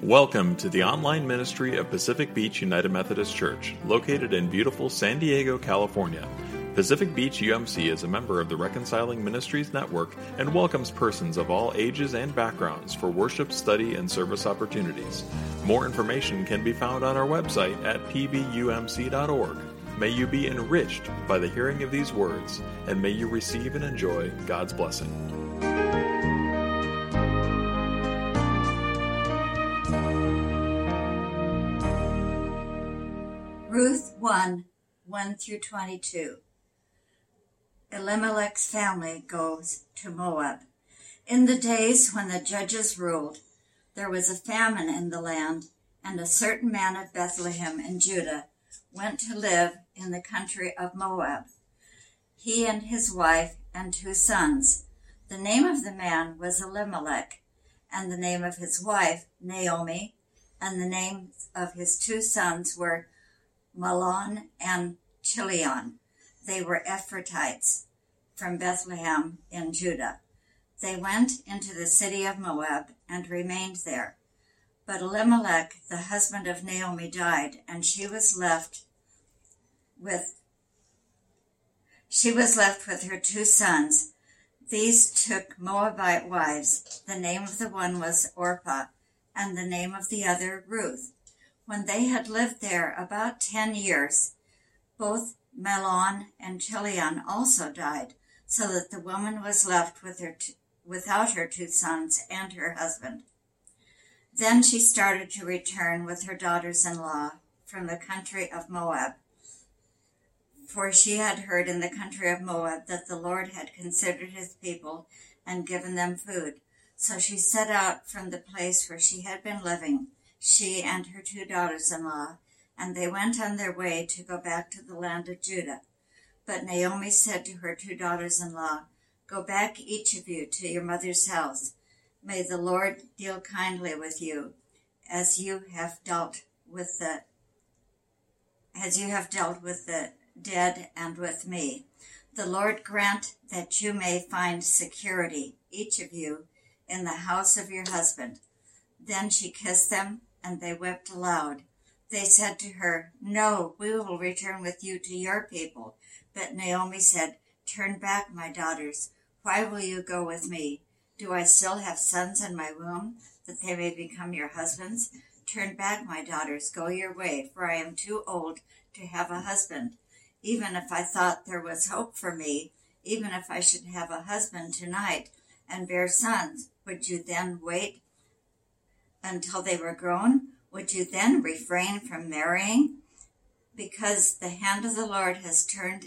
Welcome to the online ministry of Pacific Beach United Methodist Church, located in beautiful San Diego, California. Pacific Beach UMC is a member of the Reconciling Ministries Network and welcomes persons of all ages and backgrounds for worship, study, and service opportunities. More information can be found on our website at pbumc.org. May you be enriched by the hearing of these words, and may you receive and enjoy God's blessing. Ruth 1:1-22. Elimelech's family goes to Moab. In the days when the judges ruled, there was a famine in the land, and a certain man of Bethlehem in Judah went to live in the country of Moab, he and his wife and 2 sons. The name of the man was Elimelech, and the name of his wife Naomi, and the names of his 2 sons were Mahlon and Chilion. They were Ephrathites from Bethlehem in Judah. They went into the city of Moab and remained there. But Elimelech, the husband of Naomi, died, and she was left with her 2 sons. These took Moabite wives. The name of the one was Orpah, and the name of the other Ruth. When they had lived there about 10 years, both Mahlon and Chilion also died, so that the woman was left without her 2 sons and her husband. Then she started to return with her daughters-in-law from the country of Moab, for she had heard in the country of Moab that the Lord had considered his people and given them food. So she set out from the place where she had been living, she and her 2 daughters-in-law, and they went on their way to go back to the land of Judah. But Naomi said to her 2 daughters-in-law, "Go back each of you to your mother's house. May the Lord deal kindly with you, as you have dealt with the dead and with me. The Lord grant that you may find security, each of you, in the house of your husband." Then she kissed them, and they wept aloud. They said to her, "No, we will return with you to your people." But Naomi said, "Turn back, my daughters. Why will you go with me? Do I still have sons in my womb, that they may become your husbands? Turn back, my daughters, go your way, for I am too old to have a husband. Even if I thought there was hope for me, even if I should have a husband tonight and bear sons, would you then wait until they were grown? Would you then refrain from marrying? Because the hand of the Lord has turned.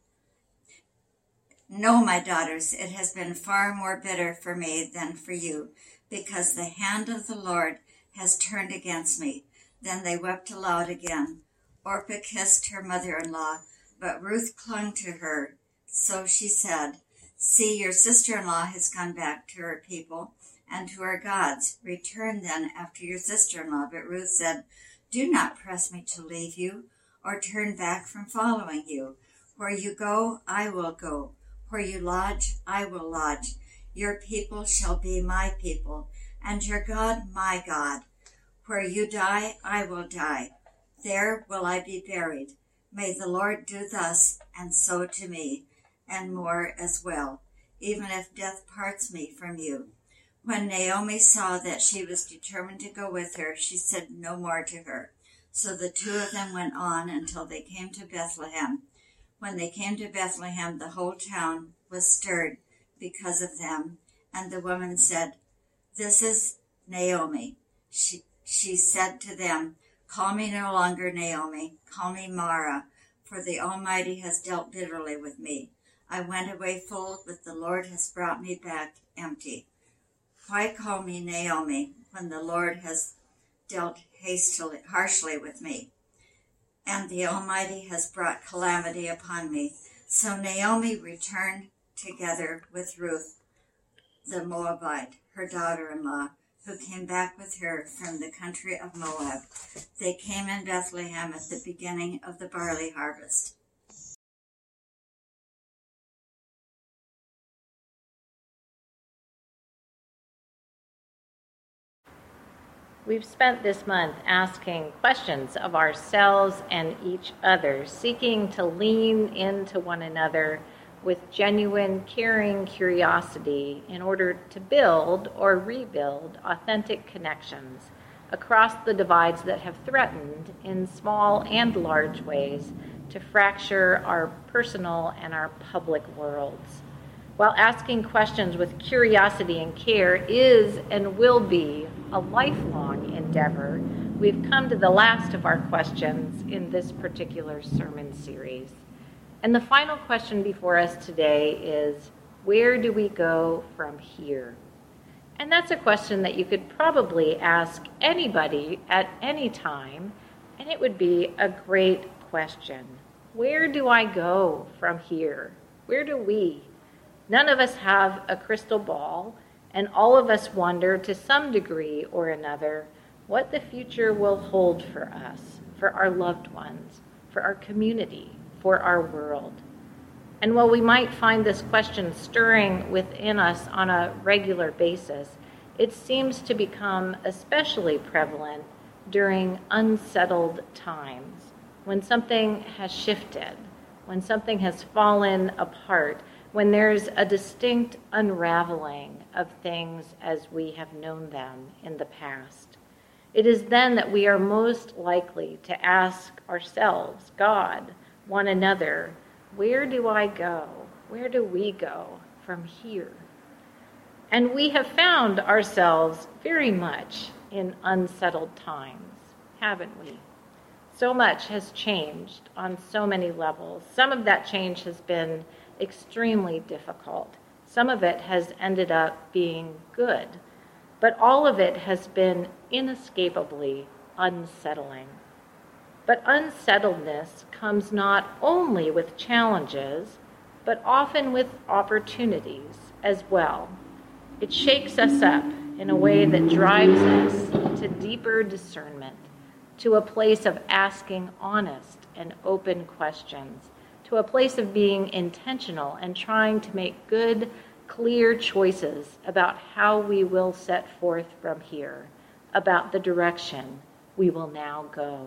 No, my daughters, it has been far more bitter for me than for you, because the hand of the Lord has turned against me." Then they wept aloud again. Orpah kissed her mother-in-law, but Ruth clung to her. So she said, "See, your sister-in-law has gone back to her people and to her gods. Return then after your sister-in-law." But Ruth said, "Do not press me to leave you or turn back from following you. Where you go, I will go. Where you lodge, I will lodge. Your people shall be my people, and your God my God. Where you die, I will die. There will I be buried. May the Lord do thus and so to me, and more as well, even if death parts me from you." When Naomi saw that she was determined to go with her, she said no more to her. So the 2 of them went on until they came to Bethlehem. When they came to Bethlehem, the whole town was stirred because of them. And the woman said, "This is Naomi." She said to them, "Call me no longer Naomi, call me Mara, for the Almighty has dealt bitterly with me. I went away full, but the Lord has brought me back empty. Why call me Naomi when the Lord has dealt harshly with me, and the Almighty has brought calamity upon me?" So Naomi returned together with Ruth the Moabite, her daughter-in-law, who came back with her from the country of Moab. They came in Bethlehem at the beginning of the barley harvest. We've spent this month asking questions of ourselves and each other, seeking to lean into one another with genuine, caring curiosity in order to build or rebuild authentic connections across the divides that have threatened, in small and large ways, to fracture our personal and our public worlds. While asking questions with curiosity and care is and will be a lifelong endeavor, we've come to the last of our questions in this particular sermon series. And the final question before us today is, where do we go from here? And that's a question that you could probably ask anybody at any time, and it would be a great question. Where do I go from here? Where do we? None of us have a crystal ball, and all of us wonder to some degree or another what the future will hold for us, for our loved ones, for our community, for our world. And while we might find this question stirring within us on a regular basis, it seems to become especially prevalent during unsettled times, when something has shifted, when something has fallen apart, when there's a distinct unraveling of things as we have known them in the past. It is then that we are most likely to ask ourselves, God, one another, where do I go? Where do we go from here? And we have found ourselves very much in unsettled times, haven't we? So much has changed on so many levels. Some of that change has been extremely difficult. Some of it has ended up being good, but all of it has been inescapably unsettling. But unsettledness comes not only with challenges, but often with opportunities as well. It shakes us up in a way that drives us to deeper discernment, to a place of asking honest and open questions, to a place of being intentional and trying to make good, clear choices about how we will set forth from here, about the direction we will now go.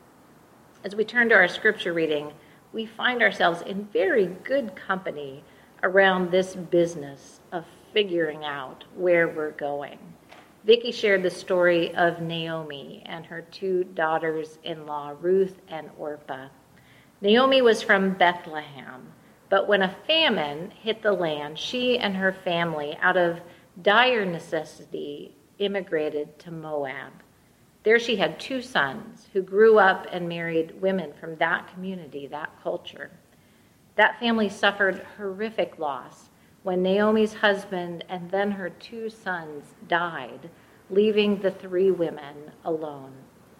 As we turn to our scripture reading, we find ourselves in very good company around this business of figuring out where we're going. Vicki shared the story of Naomi and her two daughters-in-law, Ruth and Orpah. Naomi was from Bethlehem, but when a famine hit the land, she and her family, out of dire necessity, immigrated to Moab. There she had two sons who grew up and married women from that community, that culture. That family suffered horrific loss when Naomi's husband and then her two sons died, leaving the three women alone.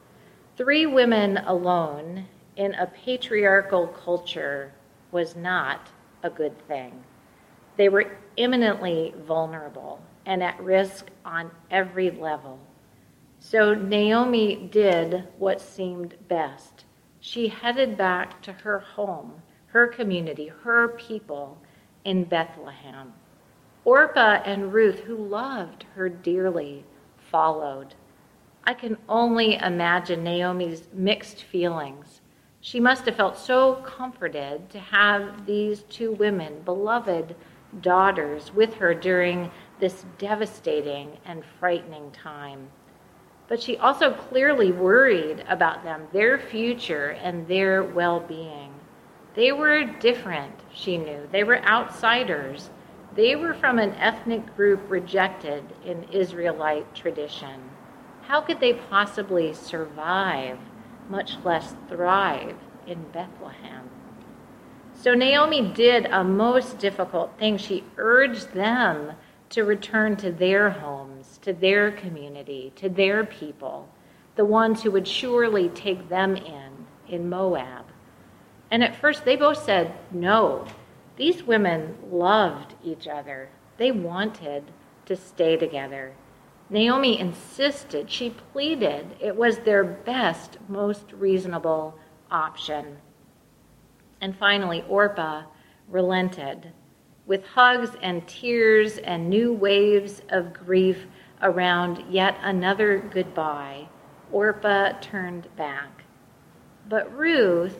3 women alone in a patriarchal culture was not a good thing. They were imminently vulnerable and at risk on every level. So Naomi did what seemed best. She headed back to her home, her community, her people in Bethlehem. Orpah and Ruth, who loved her dearly, followed. I can only imagine Naomi's mixed feelings. She must have felt so comforted to have these 2 women, beloved daughters, with her during this devastating and frightening time. But she also clearly worried about them, their future and their well-being. They were different, she knew. They were outsiders. They were from an ethnic group rejected in Israelite tradition. How could they possibly survive, much less thrive, in Bethlehem? So Naomi did a most difficult thing. She urged them to return to their homes, to their community, to their people, the ones who would surely take them in Moab. And at first they both said no. These women loved each other. They wanted to stay together. Naomi insisted, she pleaded, it was their best, most reasonable option. And finally, Orpah relented. With hugs and tears and new waves of grief around yet another goodbye, Orpah turned back. But Ruth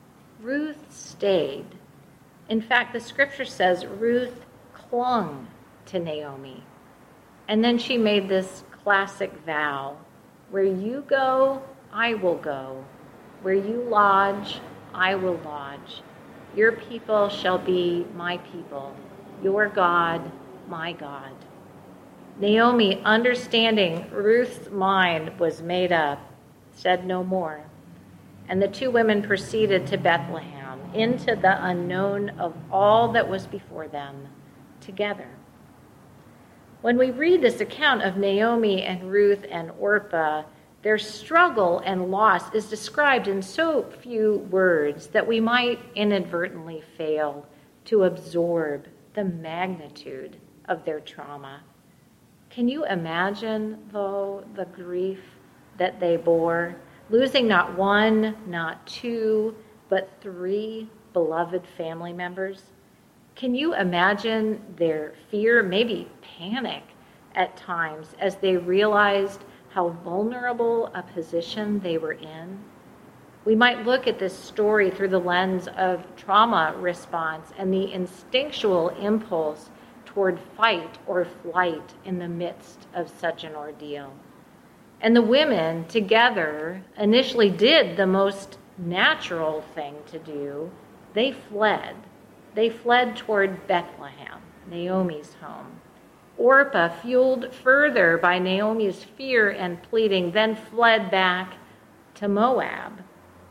stayed. In fact, the scripture says Ruth clung to Naomi. And then she made this classic vow, where you go, I will go. Where you lodge, I will lodge. Your people shall be my people. Your God, my God. Naomi, understanding Ruth's mind was made up, said no more. And the two women proceeded to Bethlehem, into the unknown of all that was before them, together. When we read this account of Naomi and Ruth and Orpah, their struggle and loss is described in so few words that we might inadvertently fail to absorb the magnitude of their trauma. Can you imagine, though, the grief that they bore, losing not one, not two, but three beloved family members? Can you imagine their fear, maybe panic at times, as they realized how vulnerable a position they were in? We might look at this story through the lens of trauma response and the instinctual impulse toward fight or flight in the midst of such an ordeal. And the women together initially did the most natural thing to do. They fled. They fled toward Bethlehem, Naomi's home. Orpah, fueled further by Naomi's fear and pleading, then fled back to Moab.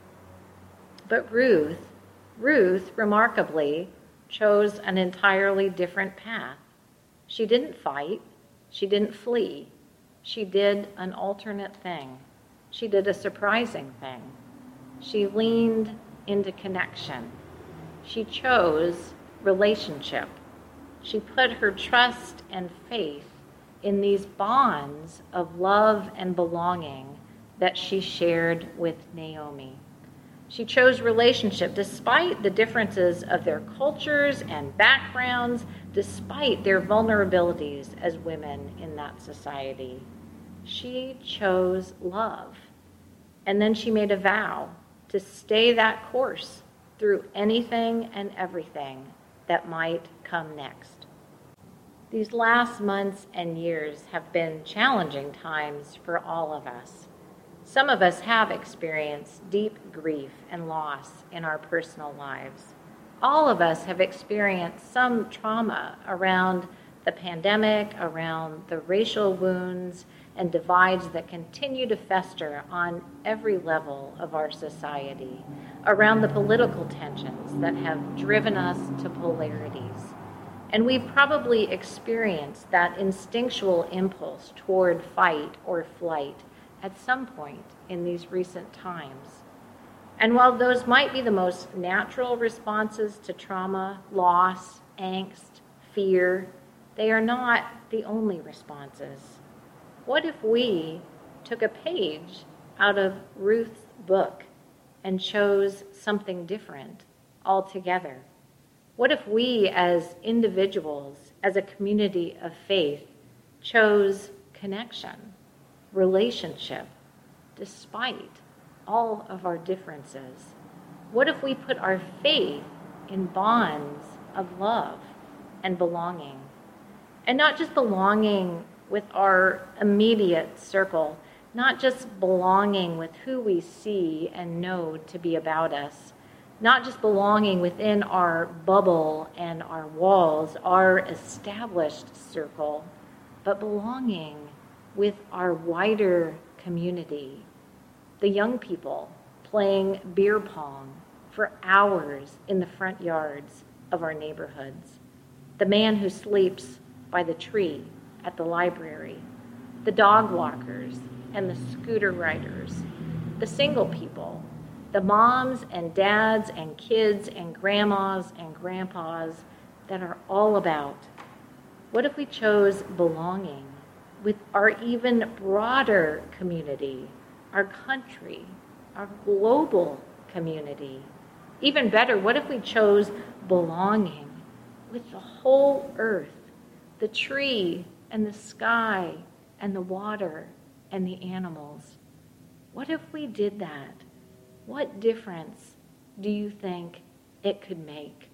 But Ruth, remarkably, chose an entirely different path. She didn't fight. She didn't flee. She did an alternate thing. She did a surprising thing. She leaned into connection. She chose relationship. She put her trust and faith in these bonds of love and belonging that she shared with Naomi. She chose relationship despite the differences of their cultures and backgrounds, despite their vulnerabilities as women in that society. She chose love. And then she made a vow to stay that course through anything and everything that might come next. These last months and years have been challenging times for all of us. Some of us have experienced deep grief and loss in our personal lives. All of us have experienced some trauma around the pandemic, around the racial wounds and divides that continue to fester on every level of our society, around the political tensions that have driven us to polarities. And we've probably experienced that instinctual impulse toward fight or flight at some point in these recent times. And while those might be the most natural responses to trauma, loss, angst, fear, they are not the only responses. What if we took a page out of Ruth's book and chose something different altogether? What if we as individuals, as a community of faith, chose connection, relationship, despite all of our differences? What if we put our faith in bonds of love and belonging? And not just belonging with our immediate circle, not just belonging with who we see and know to be about us, not just belonging within our bubble and our walls, our established circle, but belonging with our wider community. The young people playing beer pong for hours in the front yards of our neighborhoods. The man who sleeps by the tree at the library. The dog walkers and the scooter riders. The single people. The moms and dads and kids and grandmas and grandpas that are all about. What if we chose belonging with our even broader community, our country, our global community? Even better, what if we chose belonging with the whole earth, the tree and the sky and the water and the animals. What if we did that? What difference do you think it could make?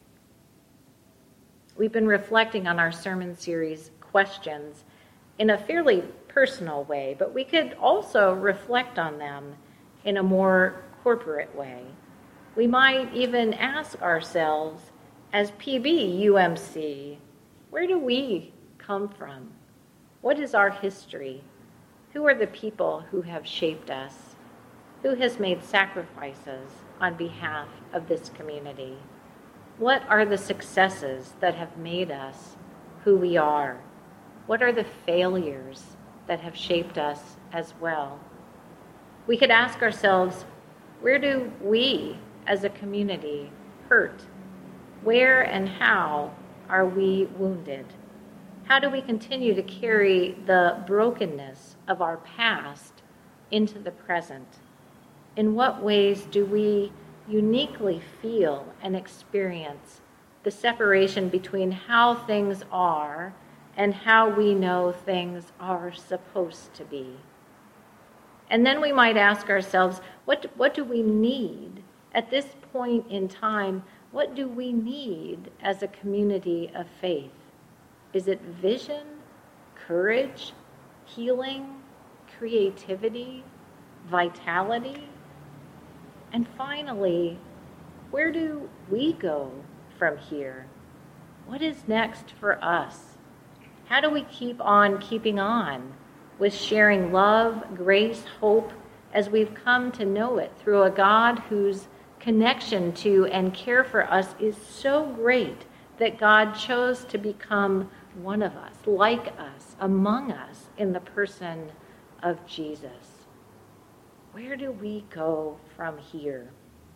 We've been reflecting on our sermon series, Questions, in a fairly personal way, but we could also reflect on them in a more corporate way. We might even ask ourselves, as PBUMC, where do we come from? What is our history? Who are the people who have shaped us? Who has made sacrifices on behalf of this community? What are the successes that have made us who we are? What are the failures that have shaped us as well? We could ask ourselves, where do we as a community hurt? Where and how are we wounded? How do we continue to carry the brokenness of our past into the present? In what ways do we uniquely feel and experience the separation between how things are and how we know things are supposed to be? And then we might ask ourselves, what do we need at this point in time? What do we need as a community of faith? Is it vision, courage, healing, creativity, vitality? And finally, where do we go from here? What is next for us? How do we keep on keeping on with sharing love, grace, hope, as we've come to know it through a God whose connection to and care for us is so great that God chose to become one of us, like us, among us, in the person of Jesus? Where do we go from here?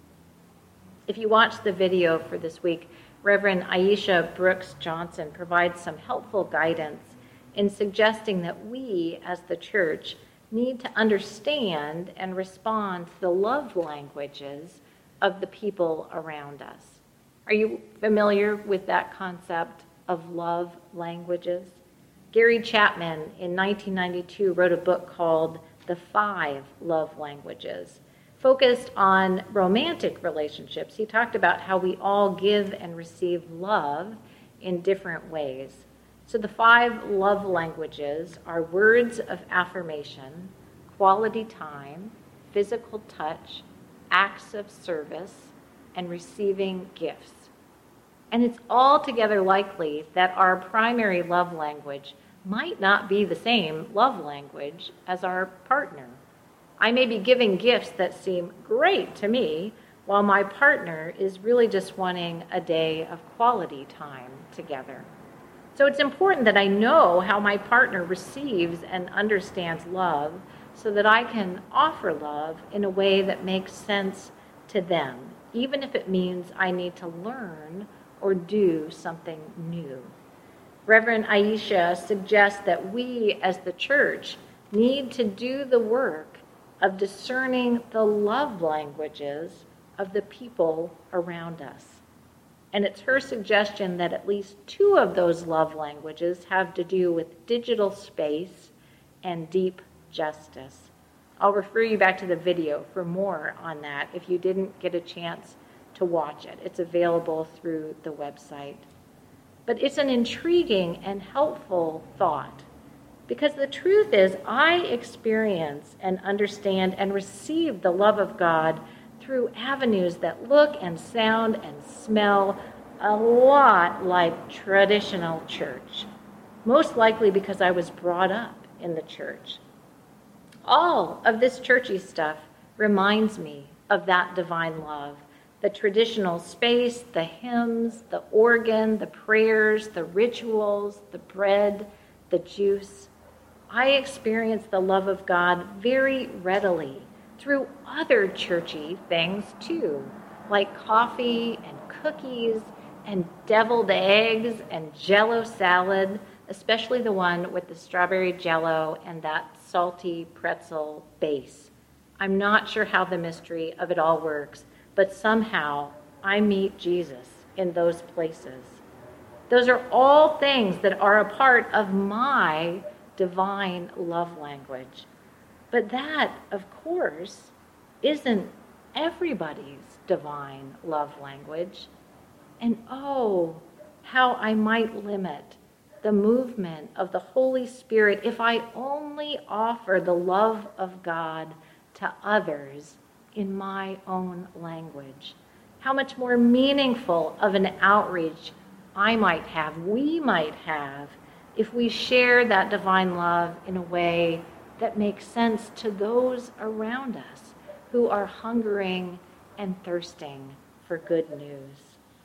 If you watch the video for this week, Reverend Aisha Brooks Johnson provides some helpful guidance in suggesting that we, as the church, need to understand and respond to the love languages of the people around us. Are you familiar with that concept of love languages? Gary Chapman in 1992 wrote a book called The 5 Love Languages. Focused on romantic relationships, he talked about how we all give and receive love in different ways. So the 5 love languages are words of affirmation, quality time, physical touch, acts of service, and receiving gifts. And it's altogether likely that our primary love language might not be the same love language as our partner. I may be giving gifts that seem great to me, while my partner is really just wanting a day of quality time together. So it's important that I know how my partner receives and understands love so that I can offer love in a way that makes sense to them, even if it means I need to learn or do something new. Reverend Aisha suggests that we as the church need to do the work of discerning the love languages of the people around us. And it's her suggestion that at least 2 of those love languages have to do with digital space and deep justice. I'll refer you back to the video for more on that if you didn't get a chance to watch it. It's available through the website. But it's an intriguing and helpful thought, because the truth is I experience and understand and receive the love of God through avenues that look and sound and smell a lot like traditional church, most likely because I was brought up in the church. All of this churchy stuff reminds me of that divine love. The traditional space, the hymns, the organ, the prayers, the rituals, the bread, the juice. I experience the love of God very readily through other churchy things too, like coffee and cookies and deviled eggs and Jell-O salad, especially the one with the strawberry Jell-O and that salty pretzel base. I'm not sure how the mystery of it all works, but somehow I meet Jesus in those places. Those are all things that are a part of my divine love language. But that, of course, isn't everybody's divine love language. And oh, how I might limit the movement of the Holy Spirit if I only offer the love of God to others in my own language. How much more meaningful of an outreach we might have, if we share that divine love in a way that makes sense to those around us who are hungering and thirsting for good news.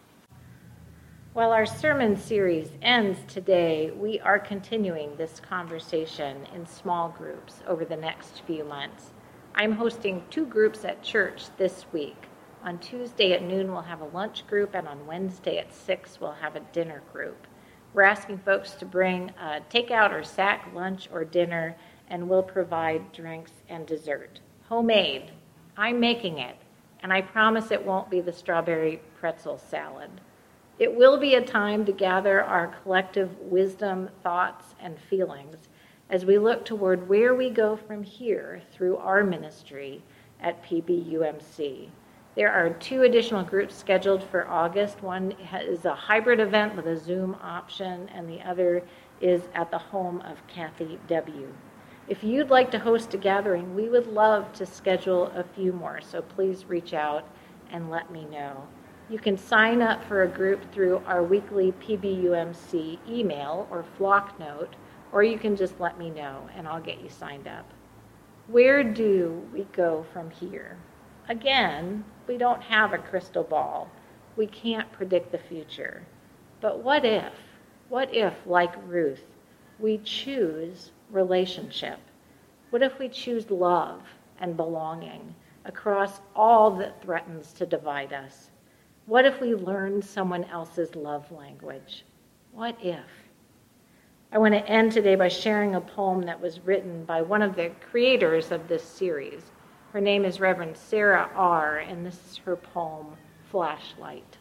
While our sermon series ends today, we are continuing this conversation in small groups over the next few months. I'm hosting 2 groups at church this week. On Tuesday at noon, we'll have a lunch group, and on Wednesday at 6, we'll have a dinner group. We're asking folks to bring takeout or sack lunch or dinner, and we'll provide drinks and dessert. Homemade. I'm making it, and I promise it won't be the strawberry pretzel salad. It will be a time to gather our collective wisdom, thoughts, and feelings as we look toward where we go from here through our ministry at PBUMC. There are 2 additional groups scheduled for August. One is a hybrid event with a Zoom option, and the other is at the home of Kathy W. If you'd like to host a gathering, we would love to schedule a few more, so please reach out and let me know. You can sign up for a group through our weekly PBUMC email or flock note, or you can just let me know and I'll get you signed up. Where do we go from here? Again, we don't have a crystal ball. We can't predict the future. But what if, like Ruth, we choose relationship? What if we choose love and belonging across all that threatens to divide us? What if we learn someone else's love language? What if? I want to end today by sharing a poem that was written by one of the creators of this series. Her name is Reverend Sarah R., and this is her poem, Flashlight.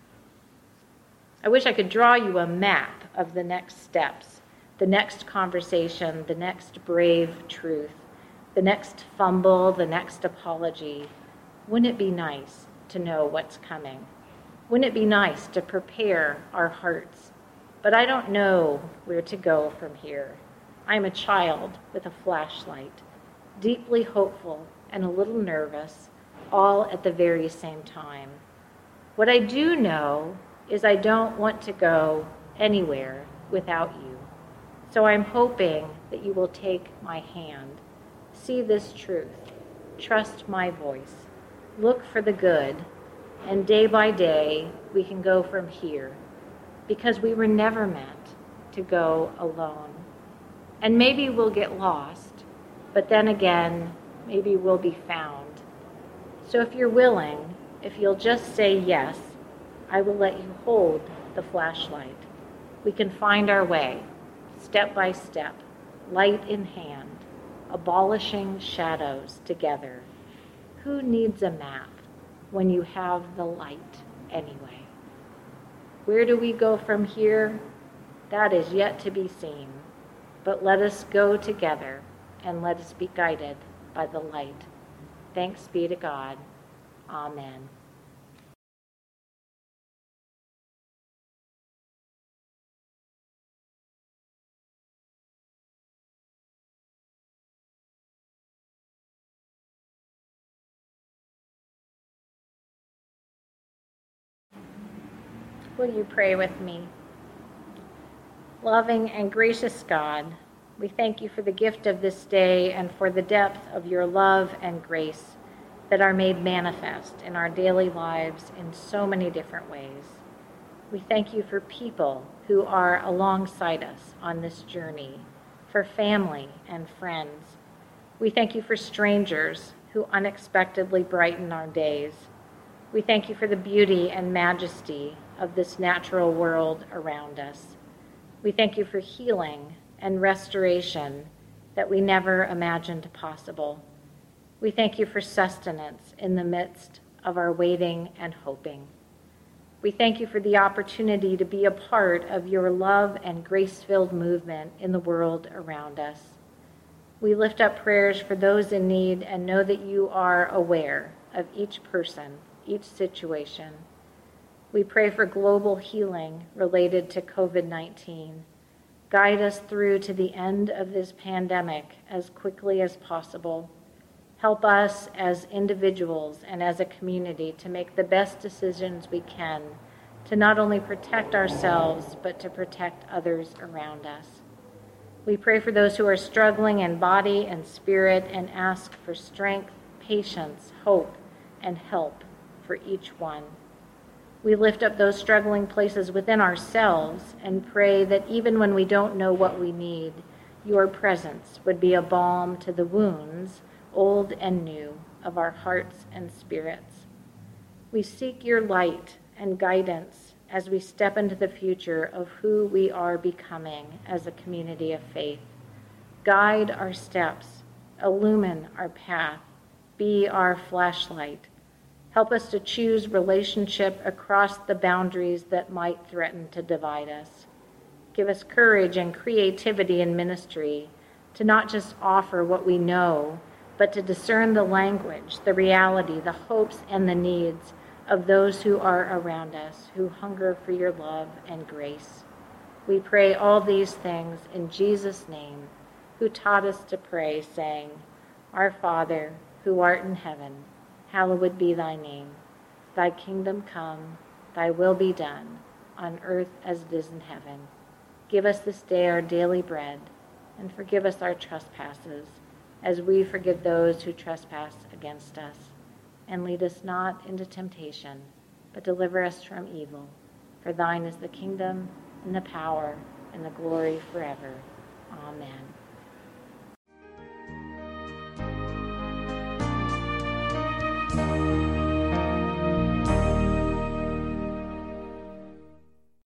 I wish I could draw you a map of the next steps, the next conversation, the next brave truth, the next fumble, the next apology. Wouldn't it be nice to know what's coming? Wouldn't it be nice to prepare our hearts? But I don't know where to go from here. I'm a child with a flashlight, deeply hopeful and a little nervous, all at the very same time. What I do know is I don't want to go anywhere without you. So I'm hoping that you will take my hand, see this truth, trust my voice, look for the good, and day by day we can go from here, because we were never meant to go alone. And maybe we'll get lost, but then again, maybe we'll be found. So if you're willing, if you'll just say yes, I will let you hold the flashlight. We can find our way, step by step, light in hand, abolishing shadows together. Who needs a map when you have the light anyway? Where do we go from here? That is yet to be seen. But let us go together and let us be guided by the light. Thanks be to God. Amen. Will you pray with me? Loving and gracious God, we thank you for the gift of this day and for the depth of your love and grace that are made manifest in our daily lives in so many different ways. We thank you for people who are alongside us on this journey, for family and friends. We thank you for strangers who unexpectedly brighten our days. We thank you for the beauty and majesty of this natural world around us. We thank you for healing and restoration that we never imagined possible. We thank you for sustenance in the midst of our waiting and hoping. We thank you for the opportunity to be a part of your love and grace-filled movement in the world around us. We lift up prayers for those in need and know that you are aware of each person, each situation. We pray for global healing related to COVID-19. Guide us through to the end of this pandemic as quickly as possible. Help us as individuals and as a community to make the best decisions we can to not only protect ourselves, but to protect others around us. We pray for those who are struggling in body and spirit and ask for strength, patience, hope, and help for each one. We lift up those struggling places within ourselves and pray that even when we don't know what we need, your presence would be a balm to the wounds, old and new, of our hearts and spirits. We seek your light and guidance as we step into the future of who we are becoming as a community of faith. Guide our steps, illumine our path, be our flashlight. Help us to choose relationship across the boundaries that might threaten to divide us. Give us courage and creativity in ministry to not just offer what we know, but to discern the language, the reality, the hopes, and the needs of those who are around us, who hunger for your love and grace. We pray all these things in Jesus' name, who taught us to pray, saying, Our Father, who art in heaven, hallowed be thy name. Thy kingdom come, thy will be done, on earth as it is in heaven. Give us this day our daily bread, and forgive us our trespasses, as we forgive those who trespass against us. And lead us not into temptation, but deliver us from evil. For thine is the kingdom, and the power, and the glory forever. Amen.